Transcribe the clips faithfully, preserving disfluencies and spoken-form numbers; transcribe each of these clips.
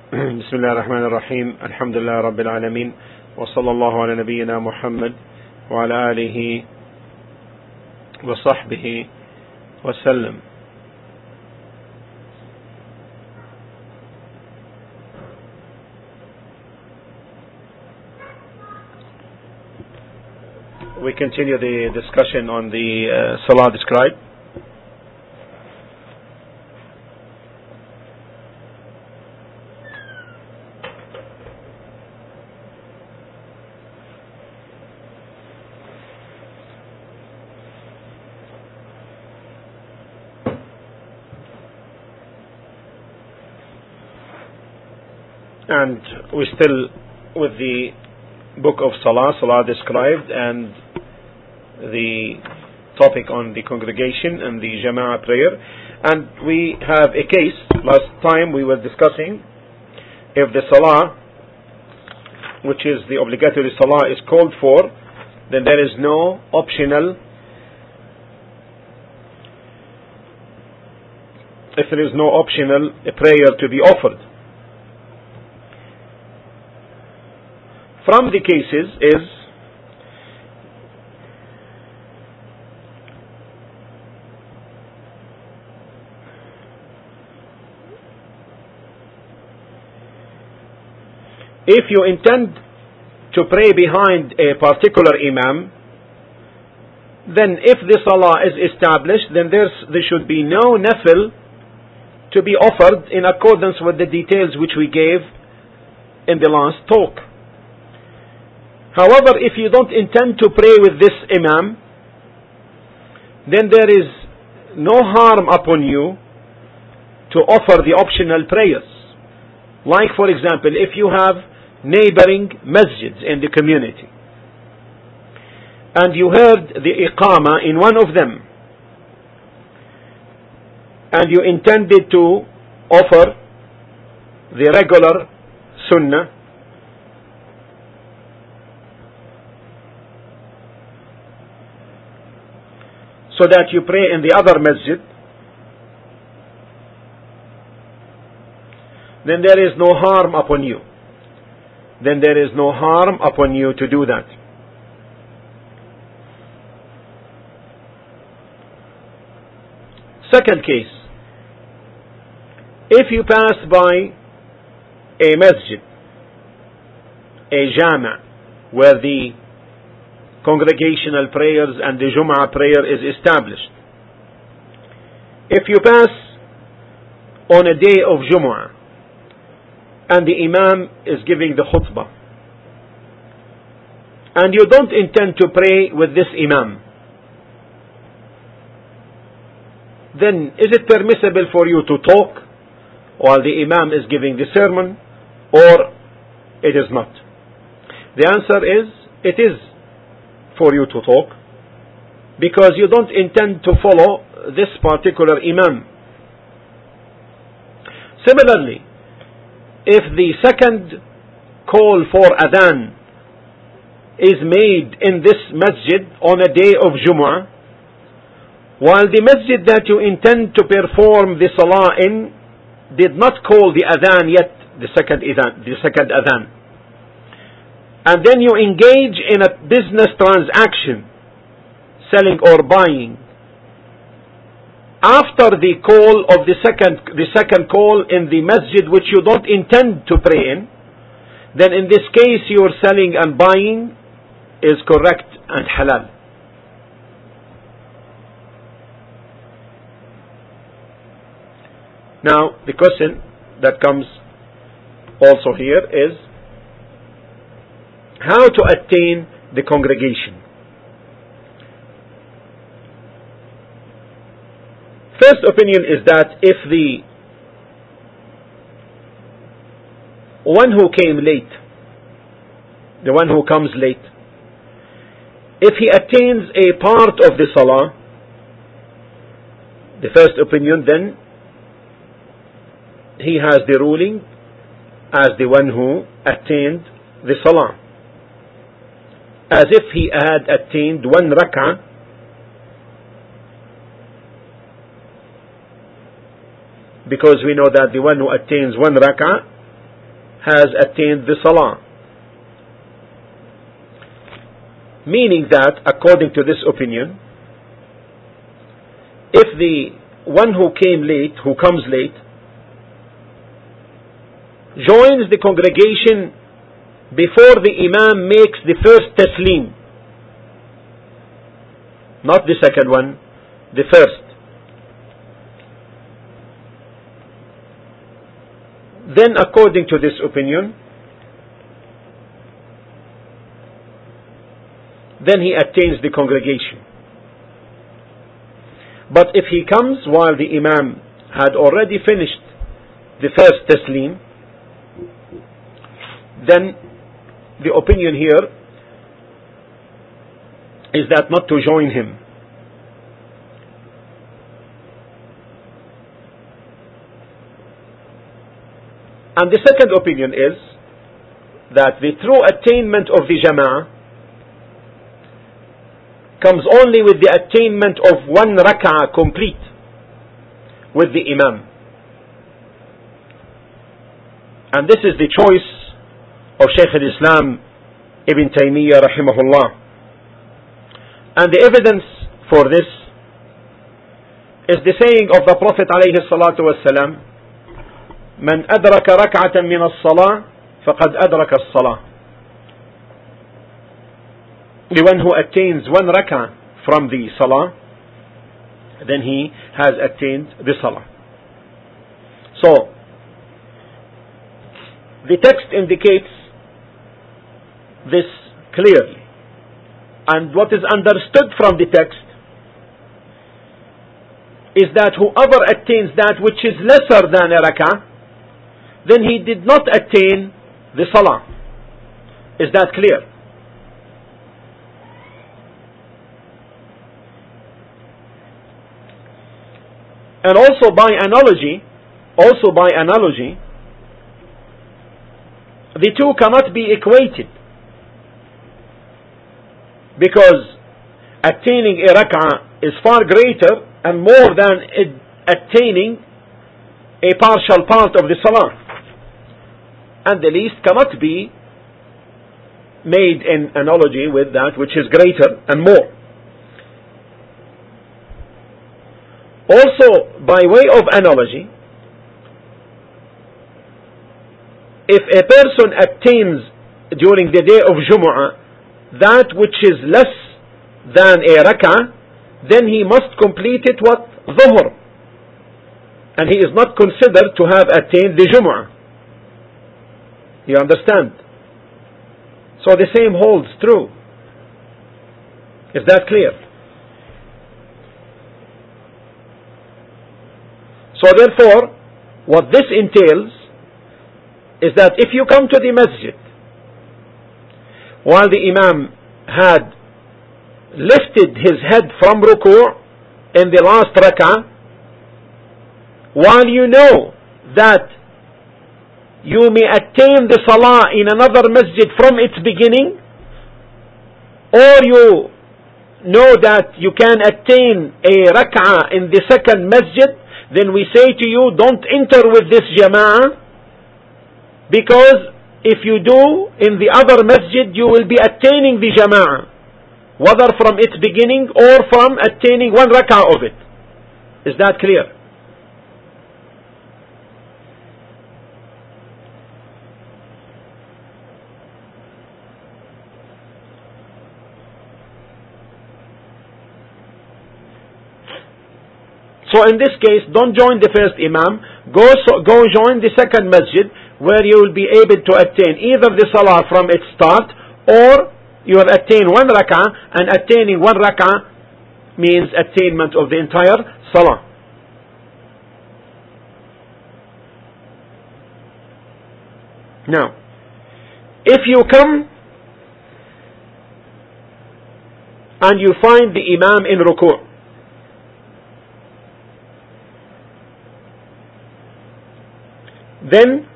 بسم الله الرحمن الرحيم. الحمد لله رب العالمين، وصلى الله على نبينا محمد وعلى آله وصحبه وسلم. We continue the discussion on the uh, Salah described. And we're still with the book of Salah, Salah described, and the topic on the congregation and the Jama'ah prayer. And we have a case. Last time we were discussing if the Salah, which is the obligatory Salah, is called for, then there is no optional. If there is no optional prayer to be offered. From the cases is if you intend to pray behind a particular imam, then if the salah is established, then there's, there should be no nafil to be offered in accordance with the details which we gave in the last talk. However, if you don't intend to pray with this imam, then there is no harm upon you to offer the optional prayers. Like, for example, if you have neighboring masjids in the community, and you heard the iqama in one of them, and you intended to offer the regular sunnah, so that you pray in the other masjid, then there is no harm upon you. Then there is no harm upon you to do that. Second case, if you pass by a masjid, a jama', where the congregational prayers and the Jum'ah prayer is established. If you pass on a day of Jum'ah and the Imam is giving the khutbah and you don't intend to pray with this Imam, then is it permissible for you to talk while the Imam is giving the sermon, or it is not? The answer is, it is for you to talk, because you don't intend to follow this particular imam. Similarly, if the second call for adhan is made in this masjid on a day of Jumu'ah, while the masjid that you intend to perform the salah in did not call the adhan yet, the second adhan, the second adhan, and then you engage in a business transaction, selling or buying, after the call of the second, the second call in the masjid which you don't intend to pray in, then in this case your selling and buying is correct and halal. Now, the question that comes also here is, how to attain the congregation? First opinion is that if the one who came late, the one who comes late, if he attains a part of the salah, the first opinion, then he has the ruling as the one who attained the salah, as if he had attained one rak'ah because we know that the one who attains one rak'ah has attained the salah. Meaning that, according to this opinion, if the one who came late, who comes late, joins the congregation before the imam makes the first taslim, not the second one, the first, then according to this opinion, then he attains the congregation. But if he comes while the imam had already finished the first taslim, then the opinion here is that not to join him. And the second opinion is that the true attainment of the jama'ah comes only with the attainment of one rak'ah complete with the imam. And this is the choice of Shaykh al-Islam Ibn Taymiyyah rahimahullah. And the evidence for this is the saying of the Prophet alayhi salatu wassalam, من أدرك ركعة من الصلاة فقد أدرك الصلاة. The one who attains one rak'ah from the salah, then he has attained the salah. So, the text indicates this clearly. And what is understood from the text is that whoever attains that which is lesser than a rak'ah, then he did not attain the salah. Is that clear? And also by analogy, also by analogy, the two cannot be equated, because attaining a rak'ah is far greater and more than attaining a partial part of the salah, and the least cannot be made in analogy with that which is greater and more. Also, by way of analogy, if a person attains during the day of Jumu'ah that which is less than a rak'ah, then he must complete it what? Dhuhr. And he is not considered to have attained the Jumu'ah. You understand? So the same holds true. Is that clear? So therefore, what this entails is that if you come to the masjid while the imam had lifted his head from ruku' in the last rak'ah, while you know that you may attain the salah in another masjid from its beginning, or you know that you can attain a rak'ah in the second masjid, then we say to you, don't enter with this jama'ah, because if you do, in the other masjid you will be attaining the jama'ah, whether from its beginning or from attaining one rak'ah of it. Is that clear? So in this case, don't join the first imam, go, so, go join the second masjid, where you will be able to attain either the salah from its start, or you have attained one rak'ah, and attaining one rak'ah means attainment of the entire salah. Now, if you come and you find the imam in ruku', then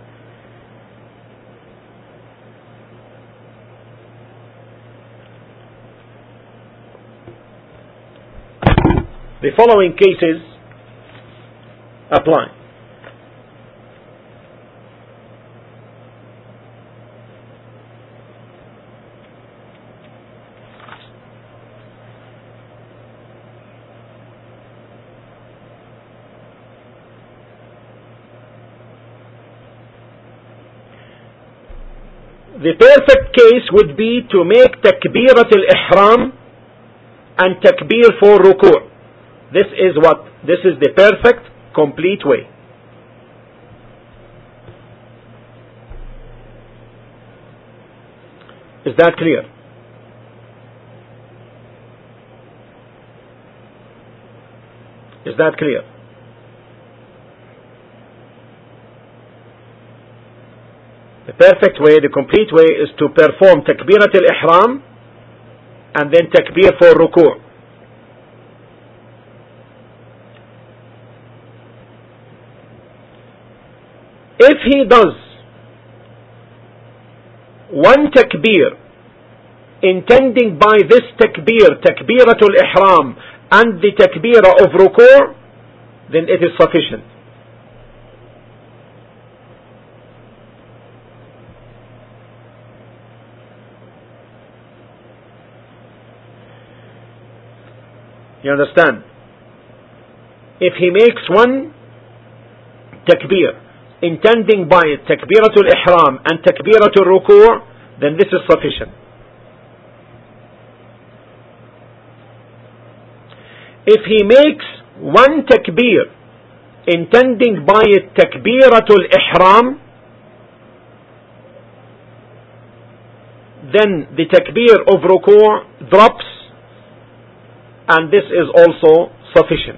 the following cases apply. The perfect case would be to make takbirat al-ihram and takbir for ruku'. This is what, this is the perfect, complete way. Is that clear? Is that clear? The perfect way, the complete way, is to perform takbirat al-ihram and then takbir for ruku'. If he does one takbir, intending by this takbir, takbiratul ihram, and the takbirah of ruku', then it is sufficient. You understand? If he makes one takbir, intending by it takbiratul ihram and takbiratul ruku', then this is sufficient. If he makes one takbir, intending by it takbiratul ihram, then the takbir of ruku' drops, and this is also sufficient.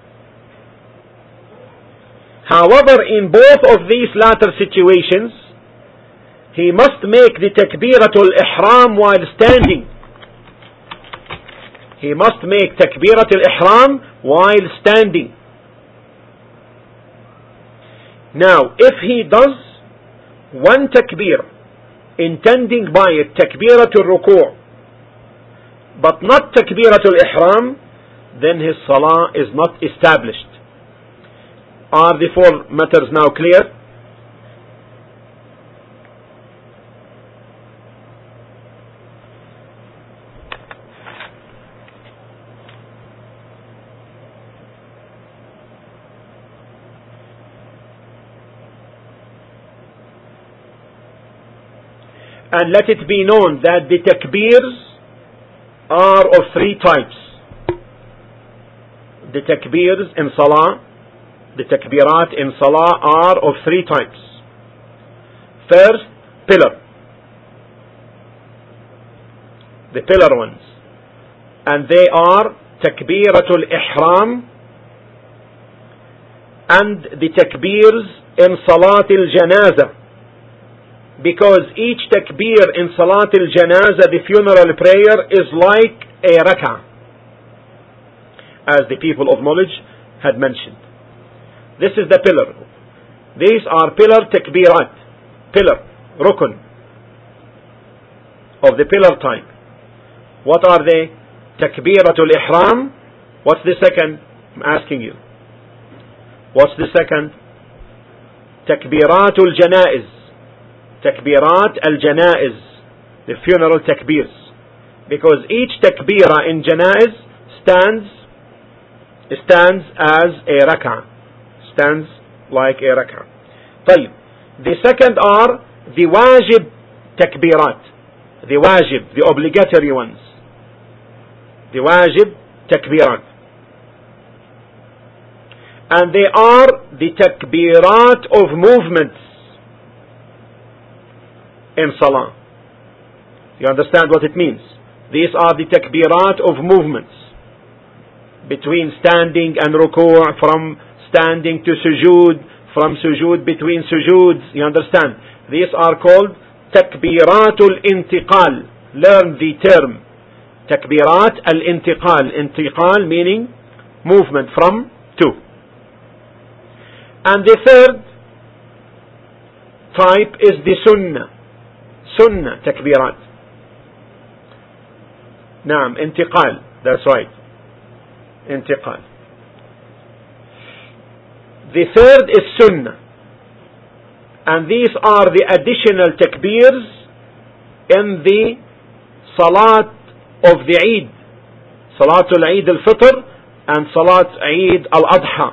However, in both of these latter situations, he must make the takbiratul ihram while standing. He must make takbiratul ihram while standing. Now, if he does one takbir, intending by it takbiratul ruku', but not takbiratul ihram, then his salah is not established. Are the four matters now clear? And let it be known that the takbirs are of three types. The takbirs in salah, the takbirat in salah are of three types. First, pillar. The pillar ones. And they are takbiratul ihram and the takbirs in salatil janazah. Because each takbir in salatil janazah, the funeral prayer, is like a rak'ah, as the people of knowledge had mentioned. This is the pillar. These are pillar takbirat, pillar, rukun, of the pillar type. What are they? Takbiratul ihram. What's the second? I'm asking you. What's the second? Takbiratul janaiz. Takbirat al-janaiz, the funeral takbirs. Because each takbira in janaiz stands stands as a rak'ah. Stands like a rak'ah. طيب. The second are the wajib takbirat. The wajib, the obligatory ones. The wajib takbirat. And they are the takbirat of movements in salah. You understand what it means? These are the takbirat of movements between standing and ruku', from standing to sujood, from sujood between sujoods. You understand? These are called takbiratul intiqal. Learn the term. Takbirat al-intiqal. Intiqal meaning movement from to. And the third type is the sunnah. Sunnah takbirat. Naam, intiqal. That's right. Intiqal. The third is sunnah. And these are the additional takbirs in the salat of the Eid. Salatul Eid al-Fitr and Salat Eid al-Adha.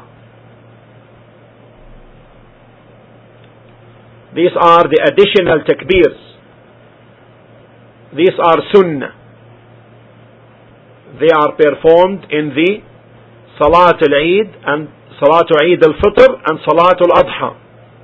These are the additional takbirs. these are sunnah. They are performed in the Salat al-Eid and Salat Eid al-Fitr and Salat al-Adha.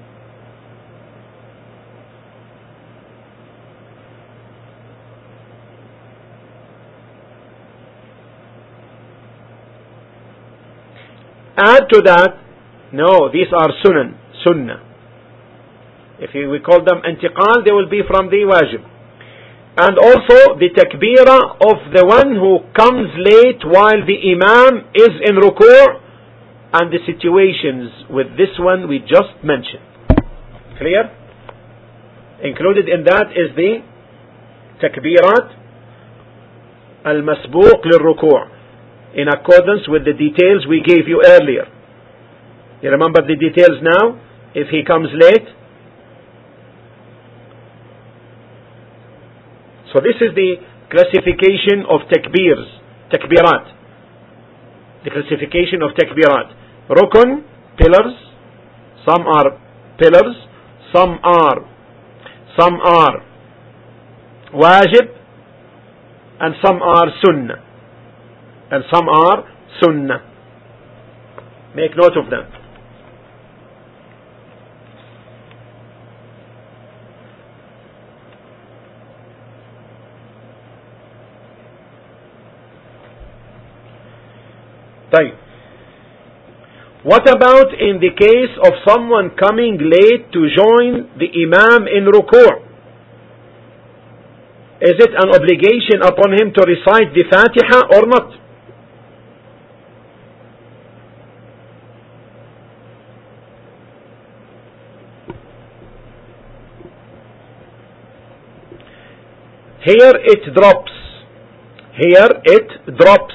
Add to that, no, these are sunan, sunnah. If we call them intiqal, they will be from the wajib. And also the takbirah of the one who comes late while the imam is in ruku', and the situations with this one we just mentioned. Clear? Included in that is the takbirat al-masbuq lil-ruku', in accordance with the details we gave you earlier. You remember the details now? If he comes late. So this is the classification of takbirs, takbirat. The classification of takbirat. Rukun, pillars. Some are pillars. Some are, some are wajib. And some are sunnah. And some are sunnah. Make note of them. طيب. What about in the case of someone coming late to join the imam in ruku'? Is it an obligation upon him to recite the Fatiha or not? Here it drops. Here it drops.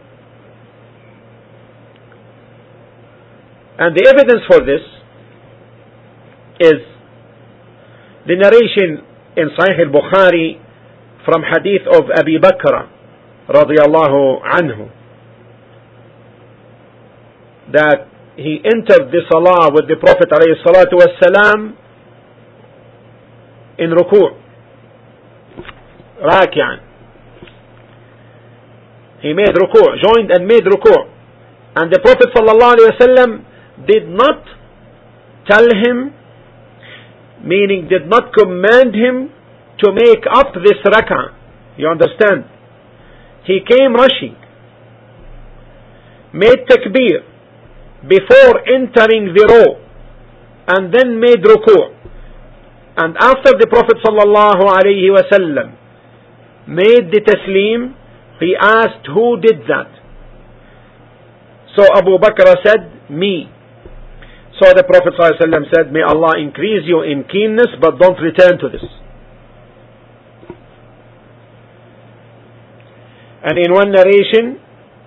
And the evidence for this is the narration in Sahih al-Bukhari from hadith of Abi Bakr radiyallahu anhu, that he entered the salah with the Prophet alayhi salatu wassalam in ruku', raki'an. He made ruku', joined and made ruku', and the Prophet sallallahu alayhi wasallam did not tell him, meaning did not command him to make up this rak'ah. You understand? He came rushing, made takbir before entering the row, and then made ruku'. And after the Prophet sallallahu alayhi wasallam made the taslim, he asked who did that. So Abu Bakr said, me. So the Prophet ﷺ said, may Allah increase you in keenness, but don't return to this. And in one narration,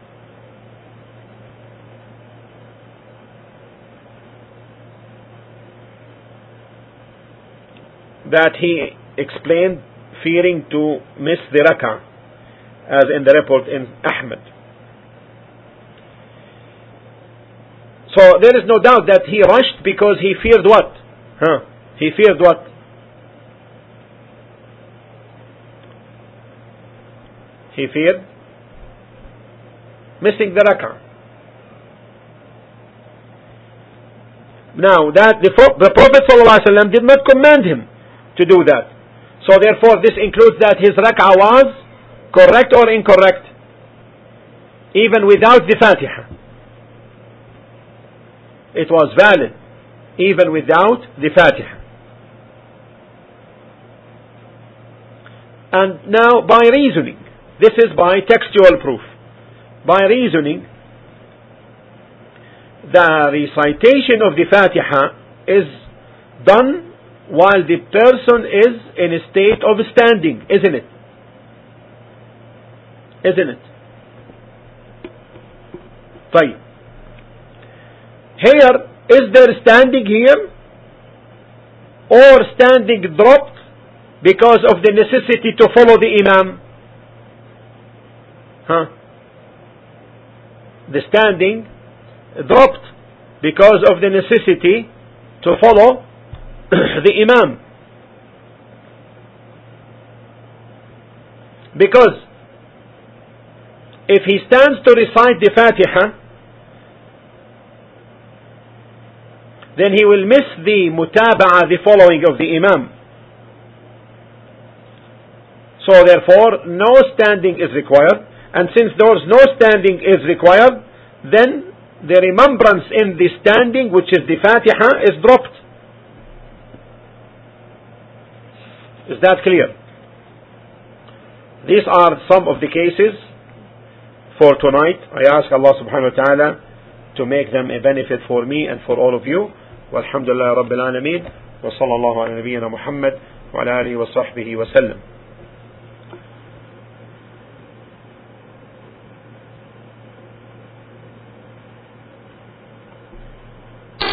that he explained fearing to miss the rak'ah, as in the report in Ahmad. So there is no doubt that he rushed because he feared what? Huh? He feared what? He feared missing the rak'ah. Now that the, the Prophet ﷺ did not command him to do that. So therefore this includes that his rak'ah was correct or incorrect, even without the Fatiha. It was valid even without the Fatiha. And now by reasoning, this is by textual proof, by reasoning, the recitation of the Fatiha is done while the person is in a state of standing, isn't it? Isn't it? طيب. Here, is there standing here? Or standing dropped because of the necessity to follow the Imam? Huh? The standing dropped because of the necessity to follow the Imam. Because if he stands to recite the Fatiha, then he will miss the mutaba'a, the following of the Imam. So therefore, no standing is required. And since there is no standing is required, then the remembrance in the standing, which is the Fatiha, is dropped. Is that clear? These are some of the cases for tonight. I ask Allah subhanahu wa ta'ala to make them a benefit for me and for all of you. Walhamdulillah Rabbil Alameen. Wa sallallahu ala nabiyyina Muhammad wa ala alihi wa sahbihi wa sallam.